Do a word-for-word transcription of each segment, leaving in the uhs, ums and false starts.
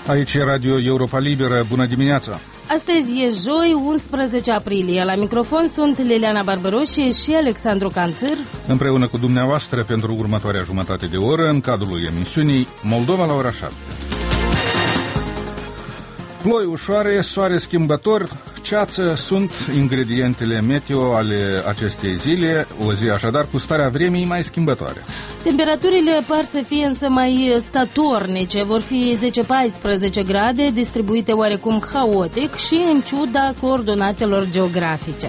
Aici e Radio Europa Liberă. Bună dimineața! Astăzi e joi, unsprezece aprilie. La microfon sunt Liliana Barbaroșie și Alexandru Canțăr. Împreună cu dumneavoastră pentru următoarea jumătate de oră, în cadrul emisiunii Moldova la ora șapte. Ploi ușoare, soare schimbător, ceață sunt ingredientele meteo ale acestei zile, o zi așadar cu starea vremii mai schimbătoare. Temperaturile par să fie însă mai statornice, vor fi zece paisprezece grade, distribuite oarecum haotic și în ciuda coordonatelor geografice.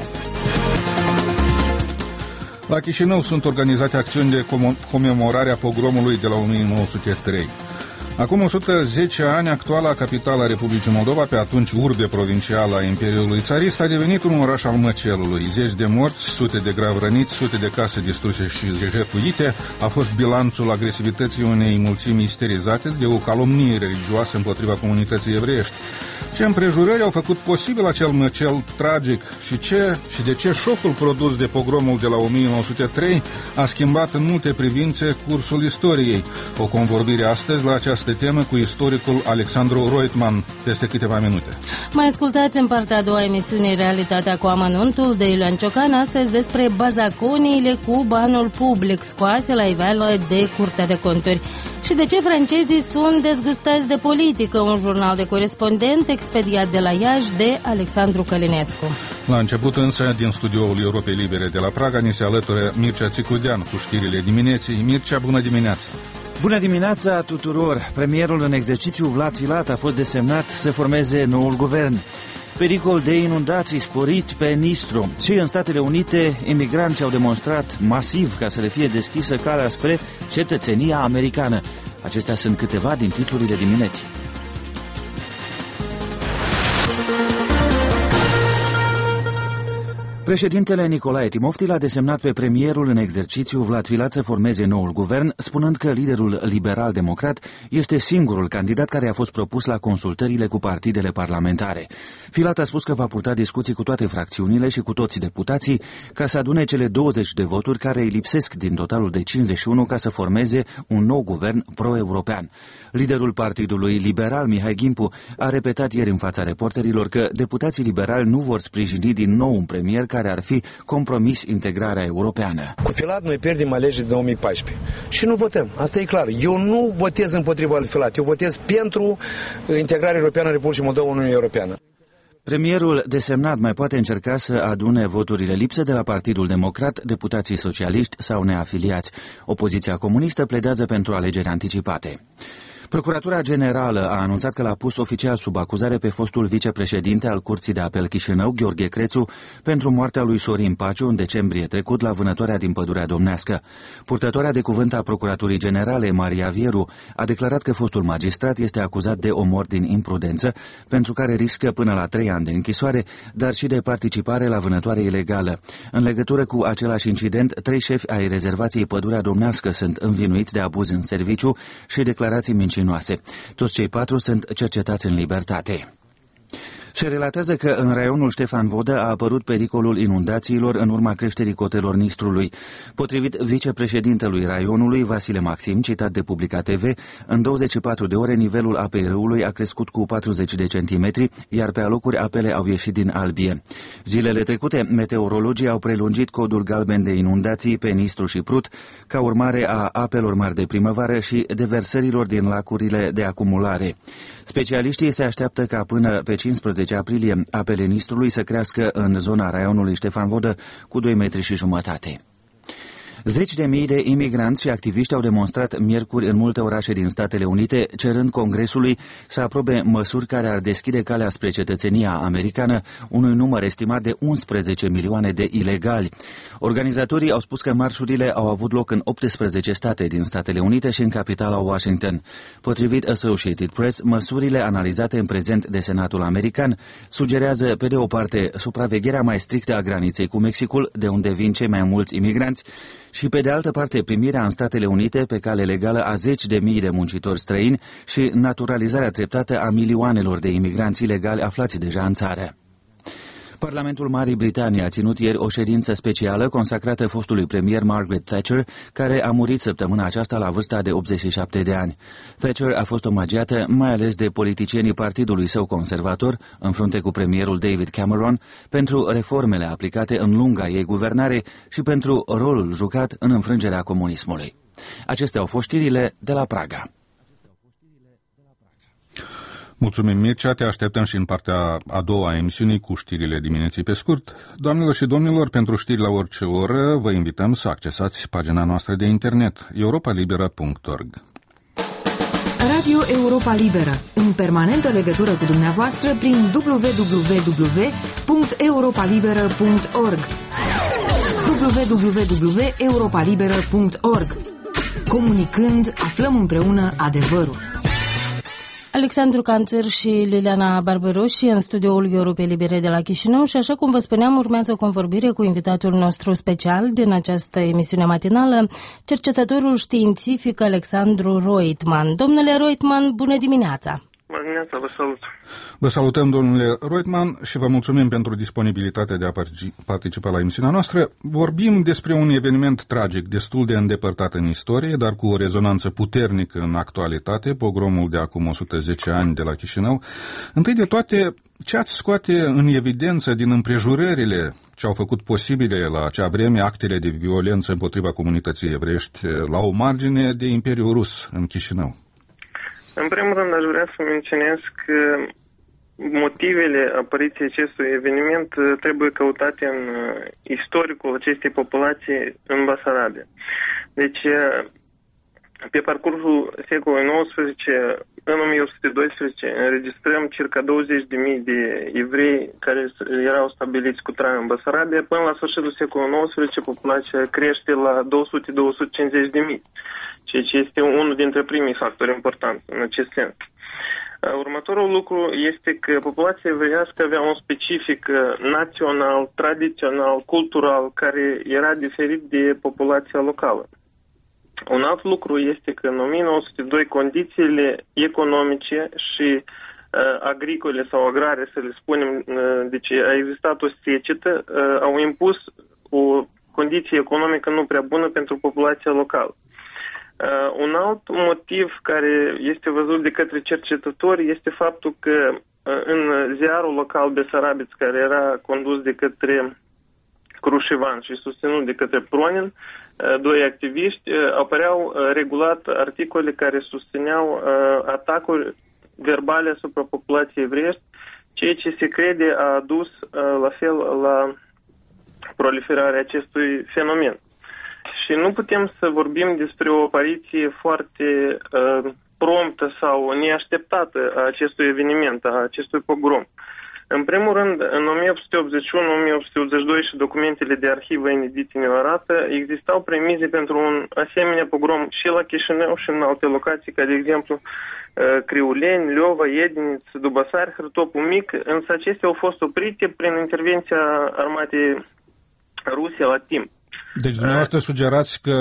La Chișinău sunt organizate acțiuni de comemorare a pogromului de la o mie nouă sute trei. Acum o sută zece ani, actuala capitală a Republicii Moldova, pe atunci urbe provincială a Imperiului Țarist, a devenit un oraș al măcelului. Zeci de morți, sute de grav răniți, sute de case distruse și jefuite a fost bilanțul agresivității unei mulțimi isterizate de o calomnie religioasă împotriva comunității evreiești. Ce împrejurări au făcut posibil acel măcel tragic și, ce, și de ce șocul produs de pogromul de la o mie nouă sute trei a schimbat în multe privințe cursul istoriei. O convorbire astăzi la această temă cu istoricul Alexandru Roitman peste câteva minute. Mai ascultați în partea a doua emisiunii Realitatea cu amănuntul de Iulian Ciocan, astăzi despre bazaconiile cu banul public scoase la iveală de Curtea de Conturi. Și de ce francezii sunt dezgustați de politică, un jurnal de corespondent expediat de la Iași de Alexandru Călinescu. La început însă, din studioul Europei Libere de la Praga, ni se alătură Mircea Țicudean cu știrile dimineții. Mircea, bună dimineața! Bună dimineața tuturor! Premierul în exercițiu Vlad Filat a fost desemnat să formeze noul guvern. Pericol de inundații sporit pe Nistru. Și în Statele Unite, emigranții au demonstrat masiv ca să le fie deschisă calea spre cetățenia americană. Acestea sunt câteva din titlurile dimineții. Președintele Nicolae Timofti l-a desemnat pe premierul în exercițiu Vlad Filat să formeze noul guvern, spunând că liderul liberal-democrat este singurul candidat care a fost propus la consultările cu partidele parlamentare. Filat a spus că va purta discuții cu toate fracțiunile și cu toți deputații ca să adune cele douăzeci de voturi care îi lipsesc din totalul de cincizeci și unu ca să formeze un nou guvern pro-european. Liderul partidului liberal, Mihai Gimpu, a repetat ieri în fața reporterilor că deputații liberali nu vor sprijini din nou un premier care ar fi compromis integrarea europeană. Cu Filat noi pierdem alegerile de două mii paisprezece și nu votăm. Asta e clar. Eu nu votez împotriva lui Filat. Eu votez pentru integrarea europeană a Republicii Moldova în Uniunea Europeană. Premierul desemnat mai poate încerca să adune voturile lipse de la Partidul Democrat, deputații socialiști sau neafiliați. Opoziția comunistă pledează pentru alegeri anticipate. Procuratura Generală a anunțat că l-a pus oficial sub acuzare pe fostul vicepreședinte al Curții de Apel Chișinău, Gheorghe Crețu, pentru moartea lui Sorin Paciu în decembrie trecut la vânătoarea din Pădurea Domnească. Purtătoarea de cuvânt a Procuraturii Generale, Maria Vieru, a declarat că fostul magistrat este acuzat de omor din imprudență, pentru care riscă până la trei ani de închisoare, dar și de participare la vânătoare ilegală. În legătură cu același incident, trei șefi ai rezervației Pădurea Domnească sunt învinuiți de abuz în serviciu și declarații mincinoase. Toți cei patru sunt cercetați în libertate. Se relatează că în raionul Ștefan Vodă a apărut pericolul inundațiilor în urma creșterii cotelor Nistrului. Potrivit vicepreședintelui raionului, Vasile Maxim, citat de Publica T V, în douăzeci și patru de ore nivelul apei râului a crescut cu patruzeci de centimetri, iar pe alocuri apele au ieșit din albie. Zilele trecute, meteorologii au prelungit codul galben de inundații pe Nistru și Prut, ca urmare a apelor mari de primăvară și deversărilor din lacurile de acumulare. Specialiștii se așteaptă ca până pe cincisprezece aprilie apele Nistrului să crească în zona raionului Ștefan Vodă cu doi metri și jumătate. Zeci de mii de imigranți și activiști au demonstrat miercuri în multe orașe din Statele Unite, cerând Congresului să aprobe măsuri care ar deschide calea spre cetățenia americană unui număr estimat de unsprezece milioane de ilegali. Organizatorii au spus că marșurile au avut loc în optsprezece state din Statele Unite și în capitala Washington. Potrivit Associated Press, măsurile analizate în prezent de Senatul american sugerează, pe de o parte, supravegherea mai strictă a graniței cu Mexicul, de unde vin cei mai mulți imigranți, și pe de altă parte primirea în Statele Unite pe cale legală a zeci de mii de muncitori străini și naturalizarea treptată a milioanelor de imigranți ilegali aflați deja în țară. Parlamentul Marii Britanii a ținut ieri o ședință specială consacrată fostului premier Margaret Thatcher, care a murit săptămâna aceasta la vârsta de optzeci și șapte de ani. Thatcher a fost omagiată mai ales de politicienii partidului său conservator, în frunte cu premierul David Cameron, pentru reformele aplicate în lunga ei guvernare și pentru rolul jucat în înfrângerea comunismului. Acestea au fost știrile de la Praga. Mulțumim, Mircea, te așteptăm și în partea a doua a emisiunii cu știrile dimineții pe scurt. Doamnelor și domnilor, pentru știri la orice oră, vă invităm să accesați pagina noastră de internet, europa libera punct org. Radio Europa Liberă, în permanentă legătură cu dumneavoastră prin w w w punct europa liberă punct org w w w punct europa liberă punct org. Comunicând, aflăm împreună adevărul. Alexandru Canțăr și Liliana Barbaroși în studioul Europei Libere de la Chișinău și, așa cum vă spuneam, urmează o convorbire cu invitatul nostru special din această emisiune matinală, cercetătorul științific Alexandru Roitman. Domnule Roitman, bună dimineața! Bună dimineața, vă salut! Vă salutăm, domnule Roitman, și vă mulțumim pentru disponibilitatea de a participa la emisiunea noastră. Vorbim despre un eveniment tragic, destul de îndepărtat în istorie, dar cu o rezonanță puternică în actualitate, pogromul de acum o sută zece ani de la Chișinău. Întâi de toate, ce ați scoate în evidență din împrejurările ce au făcut posibile la acea vreme actele de violență împotriva comunității evreiești la o margine de Imperiul Rus în Chișinău? În primul rând, aș vrea să menționez că motivele apariției acestui eveniment trebuie căutate în istoricul acestei populații în Basarabia. Deci, pe parcursul secolului nouăsprezece, în o mie opt sute doisprezece, înregistrăm circa douăzeci de mii de evrei care erau stabiliți cu trai în Basarabia. Până la sfârșitul secolului nouăsprezece, populația crește la două sute - două sute cincizeci de mii. Ceea ce este unul dintre primii factori importanți în acest sens. Următorul lucru este că populația evreiască avea un specific național, tradițional, cultural, care era diferit de populația locală. Un alt lucru este că în o mie nouă sute doi condițiile economice și uh, agricole sau agrare, să le spunem, uh, deci a existat o secetă, uh, au impus o condiție economică nu prea bună pentru populația locală. Uh, un alt motiv care este văzut de către cercetători este faptul că uh, în ziarul local Besarabiț, care era condus de către Crușivan și susținut de către Pronin, uh, doi activiști, uh, apăreau uh, regulat articole care susțineau uh, atacuri verbale asupra populației evreiești, ceea ce se crede a adus uh, la fel la proliferarea acestui fenomen. Și nu putem să vorbim despre o apariție foarte uh, promptă sau neașteptată a acestui eveniment, a acestui pogrom. În primul rând, în o mie opt sute optzeci și unu - o mie opt sute optzeci și doi și documentele de arhivă inedite ne arată, existau premize pentru un asemenea pogrom și la Chișinău și în alte locații, ca de exemplu uh, Criuleni, Leova, Iediniț, Dubasari, Hârtopul Mic, însă acestea au fost oprite prin intervenția armatei ruse la timp. Deci dumneavoastră sugerați că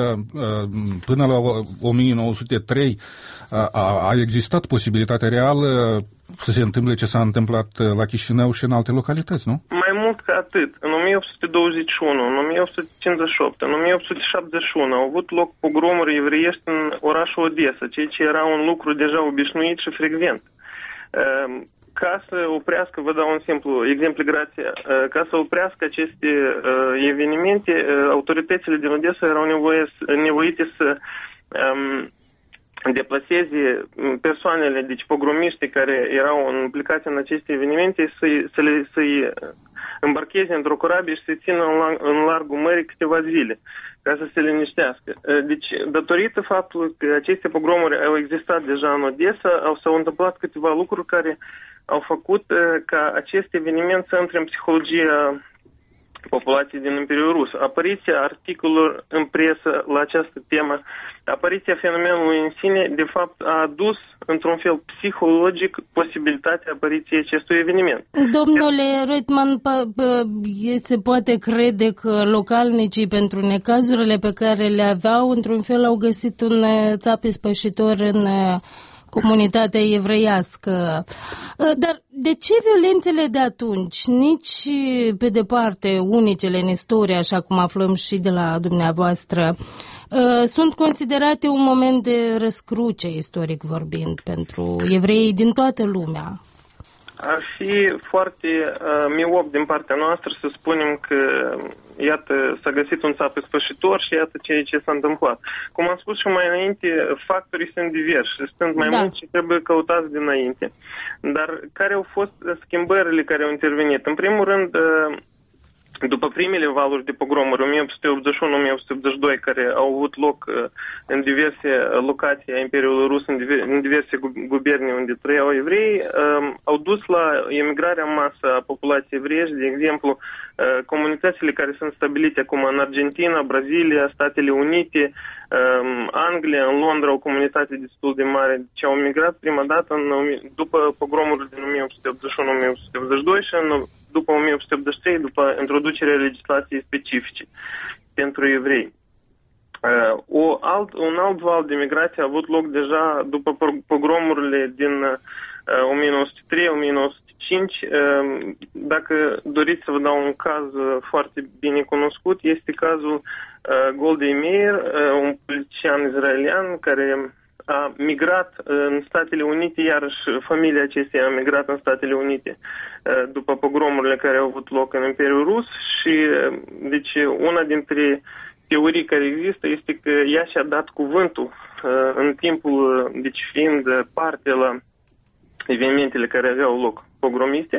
până la o mie nouă sute trei a, a existat posibilitatea reală să se întâmple ce s-a întâmplat la Chișinău și în alte localități, nu? Mai mult ca atât. În o mie opt sute douăzeci și unu, în o mie opt sute cincizeci și opt, în o mie opt sute șaptezeci și unu au avut loc pogromuri evreiești în orașul Odessa, ceea ce era un lucru deja obișnuit și frecvent. Ca să oprească, vă dau un simplu exemplu, grație, ca să oprească aceste uh, evenimente, uh, autoritățile din Odessa erau nevoie, nevoite să um, deplaseze persoanele, deci pogromiștii care erau implicați în aceste evenimente, să-i, să le, să-i îmbarcheze într-o corabie și să-i țină în, în largul mării câteva zile, ca să se liniștească. Deci, datorită faptului că aceste pogromuri au existat deja în Odessa, au s-au întâmplat câteva lucruri care au făcut ca acest eveniment să intre în psihologia populației din Imperiul Rus. Apariția articolelor în presă la această temă, apariția fenomenului în sine, de fapt, a adus, într-un fel psihologic, posibilitatea apariției acestui eveniment. Domnule Roitman, se poate crede că localnicii, pentru necazurile pe care le aveau, într-un fel au găsit un țap ispășitor în comunitatea evreiască. Dar de ce violențele de atunci, nici pe departe unicele în istorie, așa cum aflăm și de la dumneavoastră, sunt considerate un moment de răscruce, istoric vorbind, pentru evreii din toată lumea? Ar fi foarte uh, miop din partea noastră să spunem că, iată, s-a găsit un țap spășitor și iată ceea ce s-a întâmplat. Cum am spus și mai înainte, factorii sunt diversi și sunt mai da. mulți și trebuie căutați dinainte. Dar care au fost schimbările care au intervenit? În primul rând, uh, după primele valuri de pogromuri, o mie opt sute optzeci și unu - o mie opt sute optzeci și doi, care au avut loc uh, în diverse locații a Imperiului Rus, în, diver, în diverse gubernii unde trăiau evrei, uh, au dus la emigrarea în masă a populației evreiești. De exemplu, uh, comunitățile care sunt stabilite acum în Argentina, Brazilia, Statele Unite, uh, Anglia, în Londra, o comunitate destul de mare, ce au migrat prima dată în, după pogromurile din o mie opt sute optzeci și unu - o mie opt sute optzeci și doi și în după o mie opt sute optzeci și trei, după introducerea legislației specifice pentru evrei. Uh, o alt, un alt val de migrație a avut loc deja după pogromurile din uh, o mie nouă sute trei - o mie nouă sute cinci. Uh, dacă doriți să vă dau un caz uh, foarte bine cunoscut, este cazul uh, Goldei Meir, uh, un politician izraelian care a migrat în Statele Unite, iarăși familia acesteia a migrat în Statele Unite după pogromurile care au avut loc în Imperiul Rus și deci una dintre teorii care există este că ea și-a dat cuvântul în timpul, deci fiind parte la evenimentele care aveau loc pogromiste,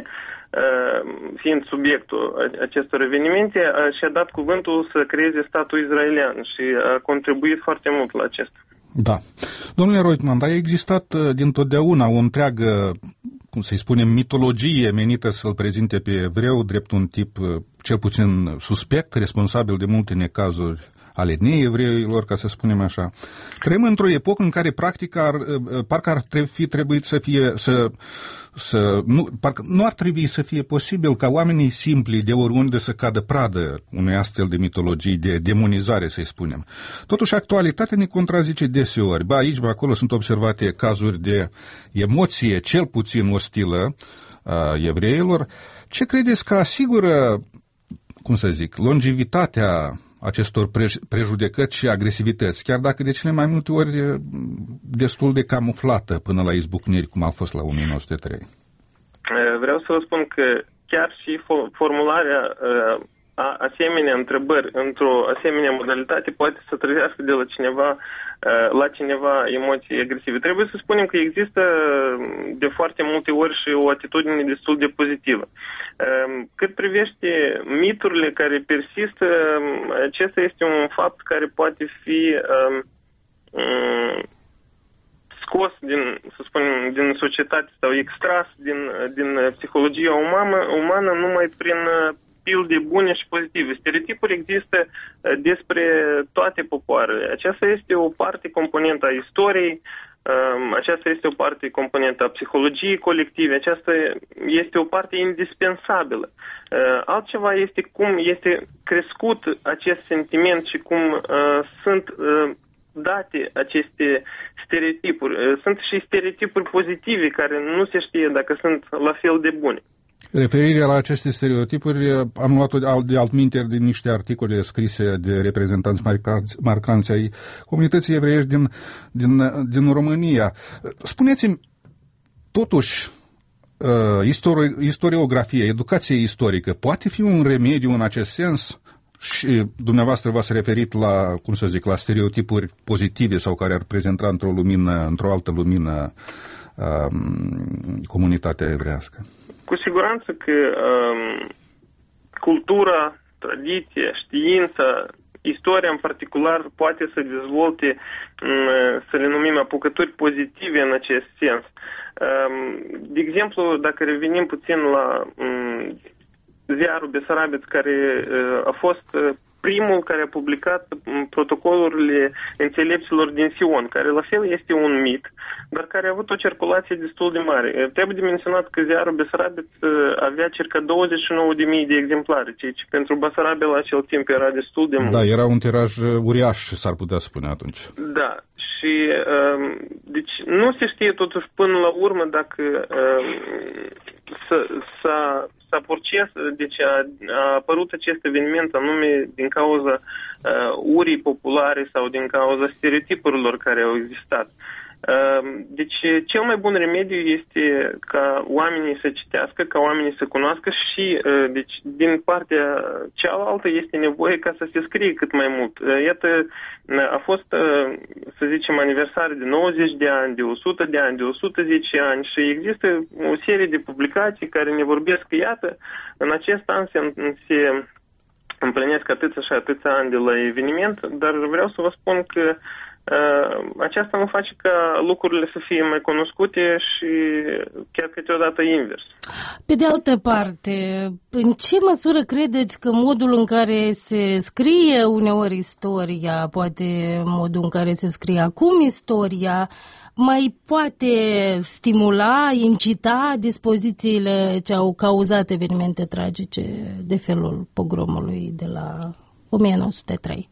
fiind subiectul acestor evenimente, și-a dat cuvântul să creeze statul izraelian și a contribuit foarte mult la acesta. Da. Domnule Roitman, dar a existat dintotdeauna o întreagă, cum să-i spunem, mitologie menită să-l prezinte pe evreu drept un tip cel puțin suspect, responsabil de multe necazuri ale neevreilor, ca să spunem așa. Trăim într-o epocă în care practic ar, parcă ar fi trebuit să fie, să, să, nu, parcă nu ar trebui să fie posibil ca oamenii simpli de oriunde să cadă pradă unei astfel de mitologii, de demonizare, să-i spunem. Totuși, actualitatea ne contrazice deseori. Ba aici, ba acolo sunt observate cazuri de emoție cel puțin ostilă a evreilor. Ce credeți că asigură, cum să zic, longevitatea acestor prejudecăți și agresivități, chiar dacă de cele mai multe ori destul de camuflată până la izbucniri, cum a fost la o mie nouă sute trei? Vreau să vă spun că chiar și formularea a asemenea întrebări într-o asemenea modalitate poate să trezească de la cineva la cineva emoții agresive. Trebuie să spunem că există de foarte multe ori și o atitudine destul de pozitivă. Cât privește miturile care persistă, acesta este un fapt care poate fi scos din, să spunem, din societate sau extras din, din psihologia umană, umană numai prin pilde bune și pozitive. Stereotipuri există despre toate popoarele. Aceasta este o parte componentă a istoriei, aceasta este o parte componentă a psihologiei colective, aceasta este o parte indispensabilă. Altceva este cum este crescut acest sentiment și cum sunt date aceste stereotipuri. Sunt și stereotipuri pozitive care nu se știe dacă sunt la fel de bune. Referirea la aceste stereotipuri am luat-o de altminteri din niște articole scrise de reprezentanți marcanți ai comunității evreiești din, din, din România. Spuneți-mi, totuși, istori, istoriografia, educația istorică, poate fi un remediu în acest sens? Și dumneavoastră v-ați referit la, cum să zic, la stereotipuri pozitive sau care ar prezenta într-o lumină, într-o altă lumină um, comunitatea evrească. Cu siguranță că um, cultura, tradiția, știința, istoria în particular poate să dezvolte, um, să le numim apucături pozitive în acest sens. Um, de exemplu, dacă revenim puțin la um, ziarul Besarabiț, care uh, a fost uh, primul care a publicat protocolurile înțelepților din Sion, care la fel este un mit, dar care a avut o circulație destul de mare. Trebuie de menționat că ziarul Besarabiț avea circa douăzeci și nouă de mii de exemplare, ceea ce pentru Basarabia la acel timp era destul de mult. Da, era un tiraj uriaș, s-ar putea spune atunci. Da, și și deci nu se știe totuși până la urmă dacă s-a, s-a proces, deci a, a apărut acest eveniment anume din cauza urii populare sau din cauza stereotipurilor care au existat. Deci, cel mai bun remediu este ca oamenii să citească, ca oamenii să cunoască și, deci, din partea cealaltă este nevoie ca să se scrie cât mai mult. Iată, a fost, să zicem, aniversare de nouăzeci de ani, de o sută de ani, de o sută zece ani și există o serie de publicații care ne vorbesc că, iată, în acest an se, se împlinesc atâția și atâția ani de la eveniment, dar vreau să vă spun că Uh, aceasta nu face ca lucrurile să fie mai cunoscute și chiar câteodată invers. Pe de altă parte, în ce măsură credeți că modul în care se scrie uneori istoria, poate modul în care se scrie acum istoria, mai poate stimula, incita dispozițiile ce au cauzat evenimente tragice de felul pogromului de la o mie nouă sute trei?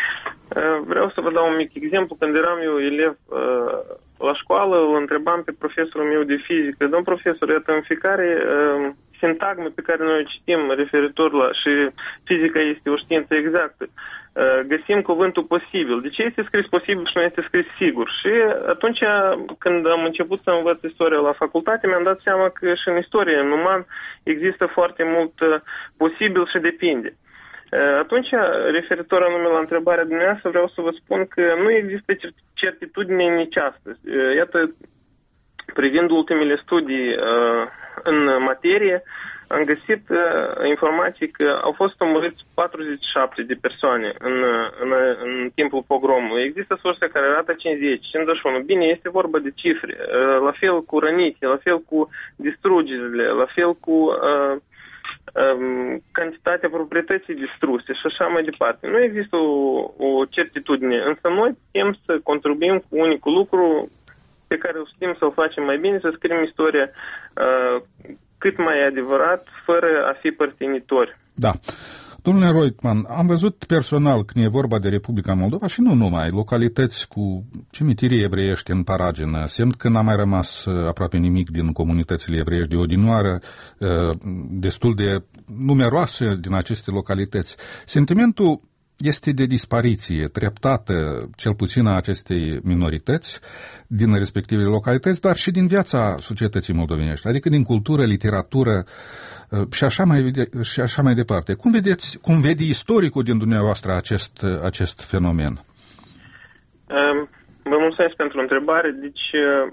Vreau să vă dau un mic exemplu. Când eram eu elev uh, la școală, îl întrebam pe profesorul meu de fizică: domn profesor, iată, în fiecare uh, sintagmă pe care noi o citim referitor la, și fizica este o știință exactă, uh, găsim cuvântul posibil. De ce este scris posibil și nu este scris sigur? Și atunci când am început să învăț istoria la facultate, mi-am dat seama că și în istorie, în uman, există foarte mult uh, posibil și depinde. Atunci, referitor anume la întrebarea dumneavoastră, vreau să vă spun că nu există certitudine nici astăzi. Iată, privind ultimele studii în materie, am găsit informații că au fost omorâți patruzeci și șapte de persoane în, în, în timpul pogromului. Există surse care arată cincizeci, cincizeci și unu. Bine, este vorba de cifre. La fel cu răniți, la fel cu distrugerile, la fel cu Uh, cantitatea proprietății distruse și așa mai departe. Nu există o, o certitudine, însă noi putem să contribuim cu unicul lucru pe care o știm să-l facem mai bine, să scriem istoria uh, cât mai adevărat, fără a fi părtinitori. Da. Domnule Roitman, am văzut personal când e vorba de Republica Moldova și nu numai, localități cu cimitirii evreiești în paragină, semn că n-a mai rămas aproape nimic din comunitățile evreiești de odinioară, destul de numeroase din aceste localități. Sentimentul este de dispariție treptată, cel puțin a acestei minorități din respectivele localități, dar și din viața societății moldovenești, adică din cultură, literatură și așa mai, și așa mai departe. Cum vedeți, cum vede istoricul din dumneavoastră acest, acest fenomen? Vă mulțumesc pentru întrebare. Deci,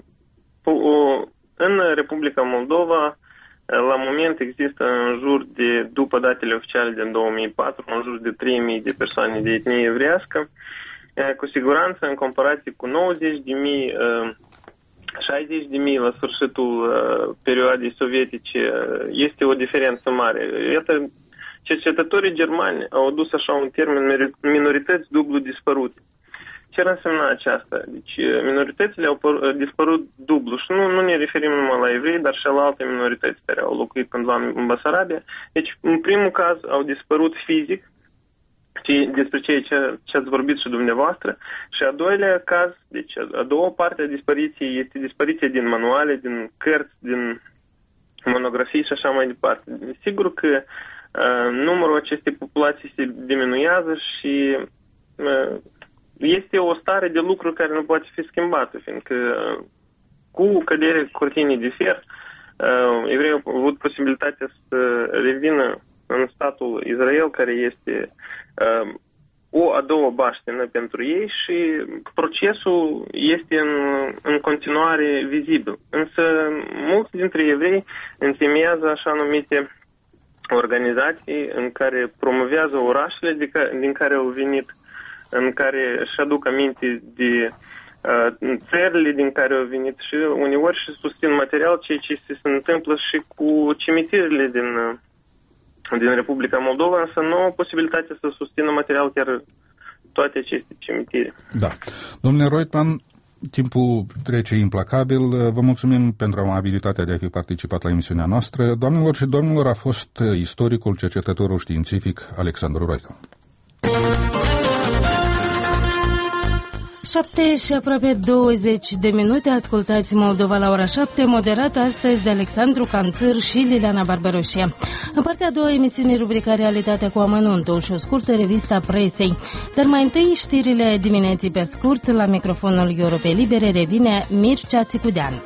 în Republica Moldova, la moment există în jur de, după datele oficiale din două mii patru, în jur de trei mii de persoane de etnie evreiască. Cu siguranță, în comparație cu nouăzeci de mii, șaizeci de mii la sfârșitul perioadei sovietice, este o diferență mare. Iată, cercetătorii germani au adus așa un termen, minorități dublu dispărute. Ce ar însemna aceasta? Deci minoritățile au dispărut dublu și nu, nu ne referim numai la evrei, dar și la alte minorități care au locuit cândva în Basarabia. Deci, în primul caz, au dispărut fizic, despre ceea ce, ce ați vorbit și dumneavoastră, și a doilea caz, deci a doua parte a dispariției este dispariția din manuale, din cărți, din monografii și așa mai departe. Sigur că uh, numărul acestei populații se diminuează și uh, este o stare de lucruri care nu poate fi schimbată, fiindcă cu căderea cortinii de fier, evreii au avut posibilitatea să revină în statul Israel, care este o a doua baștină pentru ei, și procesul este în, în continuare vizibil. Însă mulți dintre evrei întemeiază așa numite organizații în care promovează orașele de ca, din care au venit, în care își aduc aminte de uh, țările din care au venit și uneori și susțin material, ceea ce se întâmplă și cu cimitirile din, uh, din Republica Moldova, însă nu au posibilitatea să susțină material chiar toate aceste cimitire. Da. Domnule Roitman, timpul trece implacabil. Vă mulțumim pentru amabilitatea de a fi participat la emisiunea noastră. Doamnelor și domnilor, a fost istoricul, cercetătorul științific Alexandru Roitman. șapte și aproape douăzeci de minute, ascultați Moldova la ora șapte, moderat astăzi de Alexandru Canțâr și Liliana Barbaroșie. În partea a doua emisiunii, rubrica Realitatea cu amănuntul și o scurtă revista presei. Dar mai întâi știrile dimineții pe scurt, la microfonul Europei Libere revine Mircea Țicudean.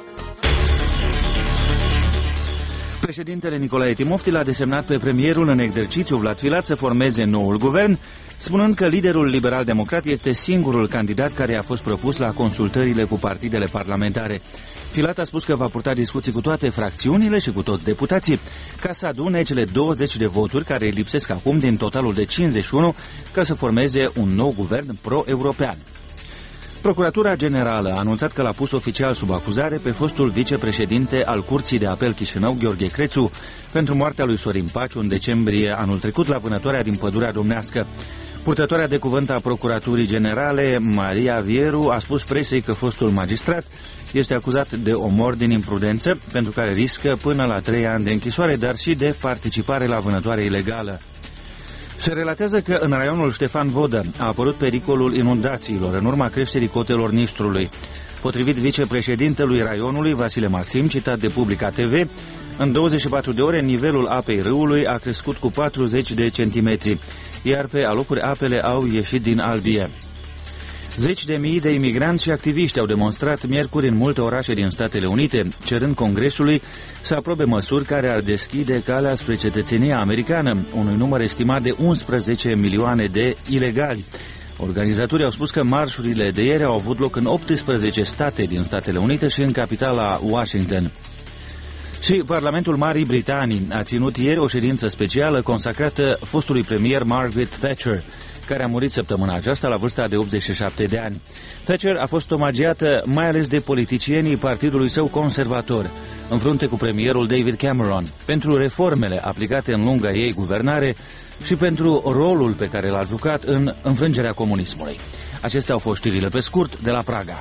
Președintele Nicolae Timofti l-a desemnat pe premierul în exercițiu Vlad Filat să formeze noul guvern, spunând că liderul liberal-democrat este singurul candidat care a fost propus la consultările cu partidele parlamentare. Filat a spus că va purta discuții cu toate fracțiunile și cu toți deputații ca să adune cele douăzeci de voturi care îi lipsesc acum din totalul de cincizeci și unu ca să formeze un nou guvern pro-european. Procuratura Generală a anunțat că l-a pus oficial sub acuzare pe fostul vicepreședinte al Curții de Apel Chișinău, Gheorghe Crețu, pentru moartea lui Sorin Paciu în decembrie anul trecut la vânătoarea din Pădurea Domnească. Purtătoarea de cuvânt a Procuraturii Generale, Maria Vieru, a spus presei că fostul magistrat este acuzat de omor din imprudență, pentru care riscă până la trei ani de închisoare, dar și de participare la vânătoare ilegală. Se relatează că în raionul Ștefan Vodă a apărut pericolul inundațiilor în urma creșterii cotelor Nistrului. Potrivit vicepreședintelui raionului, Vasile Maxim, citat de Publica T V, în douăzeci și patru de ore nivelul apei râului a crescut cu patruzeci de centimetri, iar pe alocuri apele au ieșit din albie. Zeci de mii de imigranți și activiști au demonstrat miercuri în multe orașe din Statele Unite, cerând Congresului să aprobe măsuri care ar deschide calea spre cetățenia americană, unui număr estimat de unsprezece milioane de ilegali. Organizatorii au spus că marșurile de ieri au avut loc în optsprezece state din Statele Unite și în capitala Washington. Și Parlamentul Marii Britanii a ținut ieri o ședință specială consacrată fostului premier Margaret Thatcher, care a murit săptămâna aceasta la vârsta de optzeci și șapte de ani. Thatcher a fost omagiată mai ales de politicienii partidului său conservator, în frunte cu premierul David Cameron, pentru reformele aplicate în lunga ei guvernare și pentru rolul pe care l-a jucat în înfrângerea comunismului. Acestea au fost știrile pe scurt de la Praga.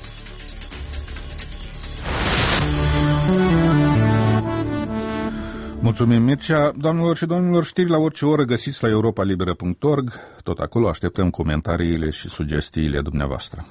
Mulțumim, Mircea. Doamnelor și domnilor, știri la orice oră găsiți la europa liberă punct org. Tot acolo așteptăm comentariile și sugestiile dumneavoastră.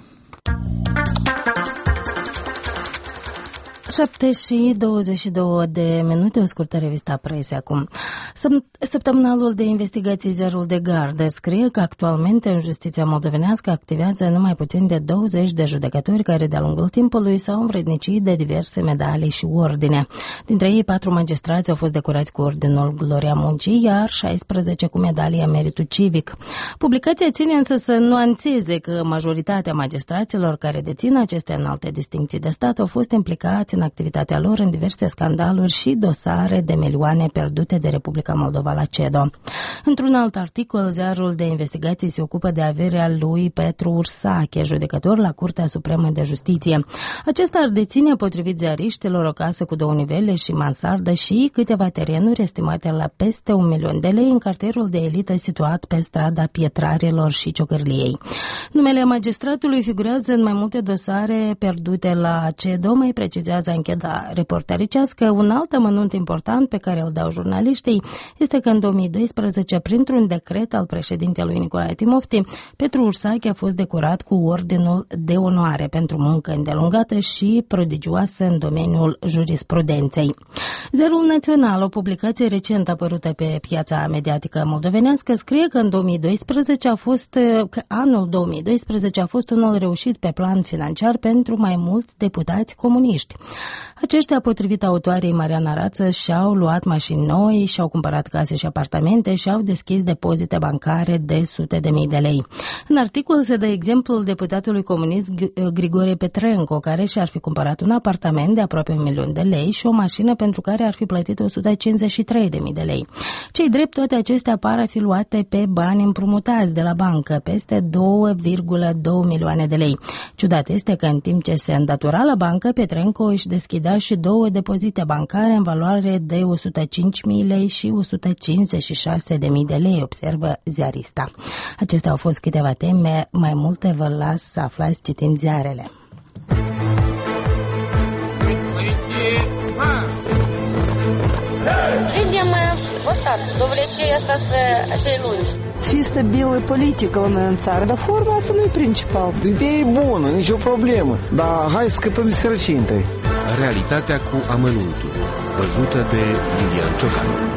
șapte și douăzeci și două de minute, o scurtă revista presei acum. Săptămânalul de investigații Ziarul de Gardă scrie că actualmente în justiția moldovenească activează numai puțin de douăzeci de judecători care de-a lungul timpului s-au învrednicit de diverse medalii și ordine. Dintre ei, patru magistrați au fost decorați cu Ordinul Gloria Muncii, iar șaisprezece cu medalia Meritul Civic. Publicația ține însă să nuanțeze că majoritatea magistraților care dețin aceste înalte distincții de stat au fost implicați în activitatea lor în diverse scandaluri și dosare de milioane pierdute de Republica Moldova la CEDO. Într-un alt articol, Ziarul de Investigații se ocupă de averea lui Petru Ursache, judecător la Curtea Supremă de Justiție. Acesta ar deține, potrivit ziariștilor, o casă cu două nivele și mansardă și câteva terenuri estimate la peste un milion de lei în cartierul de elită situat pe strada Pietrarilor și Ciocârliei. Numele magistratului figurează în mai multe dosare pierdute la CEDO, mai precizează ancheta reportericească. Un alt amănunt important pe care îl dau jurnaliștii este că în două mii doisprezece, printr-un decret al președintelui Nicolae Timofti, Petru Ursache a fost decorat cu Ordinul de Onoare pentru muncă îndelungată și prodigioasă în domeniul jurisprudenței. Ziarul Național, o publicație recent apărută pe piața mediatică moldovenească, scrie că în două mii doisprezece a fost că anul două mii doisprezece a fost unul reușit pe plan financiar pentru mai mulți deputați comuniști. Aceștia, potrivit autoarei Mariana Rață, și-au luat mașini noi, și-au cumpărat case și apartamente și au deschis depozite bancare de sute de mii de lei. În articol se dă exemplul deputatului comunist Grigore Petrenco, care și-ar fi cumpărat un apartament de aproape un milion de lei și o mașină pentru care ar fi plătit o sută cincizeci și trei de mii de lei. Cei drept, toate acestea par a fi luate pe bani împrumutați de la bancă, peste două virgulă doi milioane de lei. Ciudat este că în timp ce se îndatora la bancă, Petrenco își deschidea și două depozite bancare în valoare de o sută cinci mii lei și o sută cincizeci și șase de mii de lei, observă ziarista. Acestea au fost câteva teme, mai multe vă las să aflați citind ziarele. Видим, вот так, до влечения остаться lungi. să fie stabilă politică la noi în țară, dar forma asta nu e principal. Ideea e bună, nicio problemă, dar hai să scăpăm de sărăcie întâi. Realitatea cu amănuntul, văzută de Iulian Ciocanu.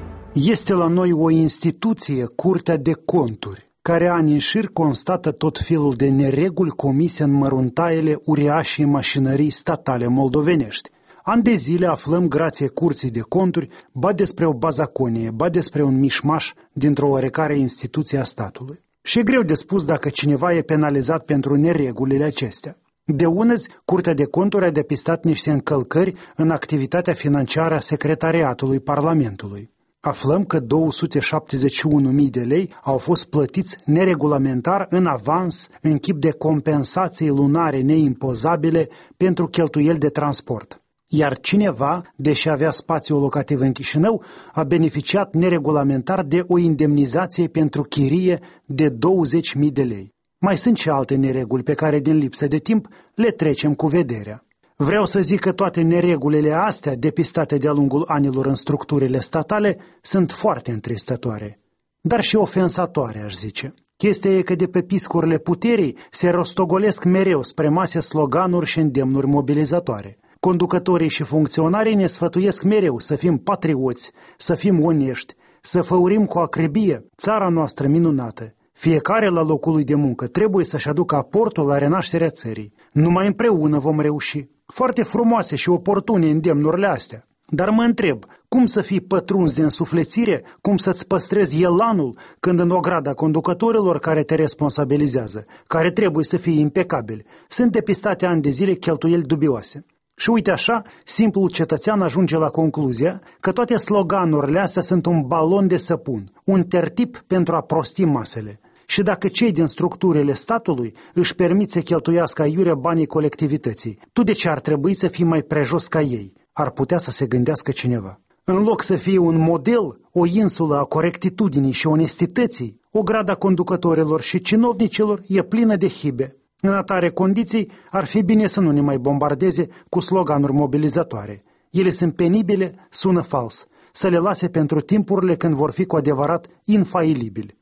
Este la noi o instituție, Curtea de Conturi, care ani în șir constată tot felul de nereguli comise în măruntaiele uriașei mașinării statale moldovenești. Ani de zile aflăm, grație Curții de Conturi, ba despre o bazaconie, ba despre un mișmaș dintr-o oarecare instituție a statului. Și e greu de spus dacă cineva e penalizat pentru neregulile acestea. De unăzi, Curtea de Conturi a depistat niște încălcări în activitatea financiară a Secretariatului Parlamentului. Aflăm că două sute șaptezeci și unu de mii de lei au fost plătiți neregulamentar în avans în chip de compensații lunare neimpozabile pentru cheltuieli de transport. Iar cineva, deși avea spațiu locativ în Chișinău, a beneficiat neregulamentar de o indemnizație pentru chirie de douăzeci de mii de lei. Mai sunt și alte nereguli pe care, din lipsă de timp, le trecem cu vederea. Vreau să zic că toate neregulile astea, depistate de-a lungul anilor în structurile statale, sunt foarte întristătoare, dar și ofensatoare, aș zice. Chestia e că de pe piscurile puterii se rostogolesc mereu spre mase sloganuri și îndemnuri mobilizatoare. Conducătorii și funcționarii ne sfătuiesc mereu să fim patrioți, să fim onești, să făurim cu acrebie țara noastră minunată. Fiecare la locul lui de muncă trebuie să-și aducă aportul la renașterea țării. Numai împreună vom reuși. Foarte frumoase și oportune îndemnurile astea. Dar mă întreb, cum să fii pătruns de însuflețire, cum să-ți păstrezi elanul când în ograda conducătorilor care te responsabilizează, care trebuie să fie impecabili, sunt depistate ani de zile cheltuieli dubioase. Și uite așa, simplul cetățean ajunge la concluzia că toate sloganurile astea sunt un balon de săpun, un tertip pentru a prosti masele. Și dacă cei din structurile statului își permit să cheltuiască aiurea banii colectivității, tu de ce ar trebui să fii mai prejos ca ei? Ar putea să se gândească cineva. În loc să fie un model, o insulă a corectitudinii și onestității, ograda conducătorilor și cinovnicilor e plină de hibe. În atare condiții, ar fi bine să nu ne mai bombardeze cu sloganuri mobilizatoare. Ele sunt penibile, sună fals. Să le lase pentru timpurile când vor fi cu adevărat infailibili.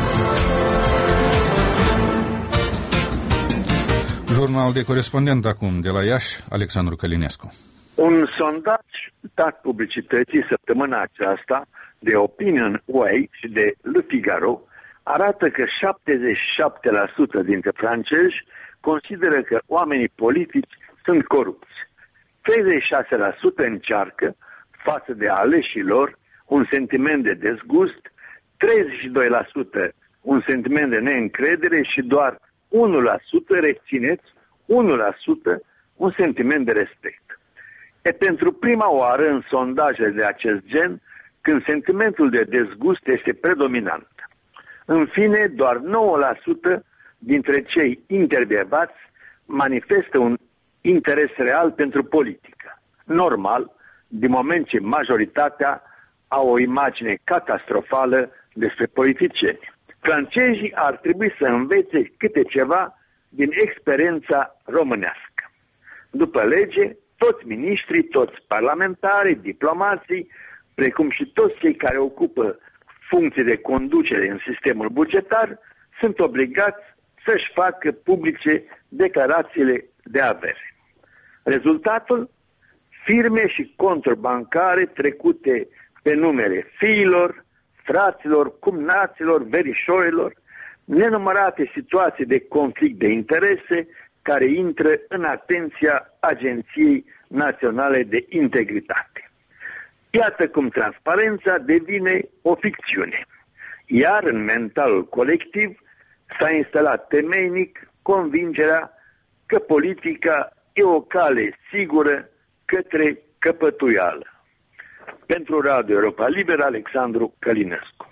Jurnal de corespondent acum de la Iași, Alexandru Călinescu. Un sondaj dat publicității săptămâna aceasta de Opinion Way și de Le Figaro arată că șaptezeci și șapte la sută dintre francezi consideră că oamenii politici sunt corupți. treizeci și șase la sută încearcă, față de aleșii lor, un sentiment de dezgust, treizeci și doi la sută un sentiment de neîncredere și doar unu la sută, rețineți, unu la sută un sentiment de respect. E pentru prima oară în sondaje de acest gen când sentimentul de dezgust este predominant. În fine, doar nouă la sută dintre cei intervievați manifestă un interes real pentru politică. Normal, din moment ce majoritatea au o imagine catastrofală despre politicieni. Francezii ar trebui să învețe câte ceva din experiența românească. După lege, toți miniștrii, toți parlamentarii, diplomații, precum și toți cei care ocupă funcții de conducere în sistemul bugetar, sunt obligați să-și facă publice declarațiile de avere. Rezultatul? Firme și conturi bancare trecute pe numele fiilor, fraților, cumnaților, verișorilor, nenumărate situații de conflict de interese care intră în atenția Agenției Naționale de Integritate. Iată cum transparența devine o ficțiune, iar în mentalul colectiv s-a instalat temeinic convingerea că politica e o cale sigură către căpătuială. Pentru Radio Europa Liberă, Alexandru Călinescu.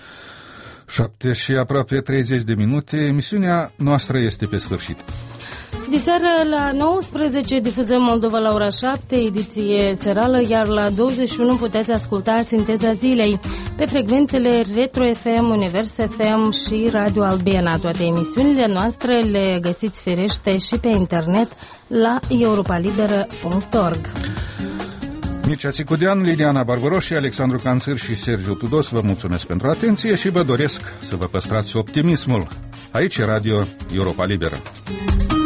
șapte și aproape treizeci de minute, emisiunea noastră este pe sfârșit. Diseară la nouăsprezece difuzăm Moldova la ora șapte, ediție serală, iar la douăzeci și unu puteți asculta Sinteza Zilei pe frecvențele Retro F M, Univers F M și Radio Albena. Toate emisiunile noastre le găsiți firește și pe internet la europa liberă punct org. Mircea Țicudean, Liliana Barbaroși, Alexandru Canțir și Sergiu Tudos vă mulțumesc pentru atenție și vă doresc să vă păstrați optimismul. Aici e Radio Europa Liberă.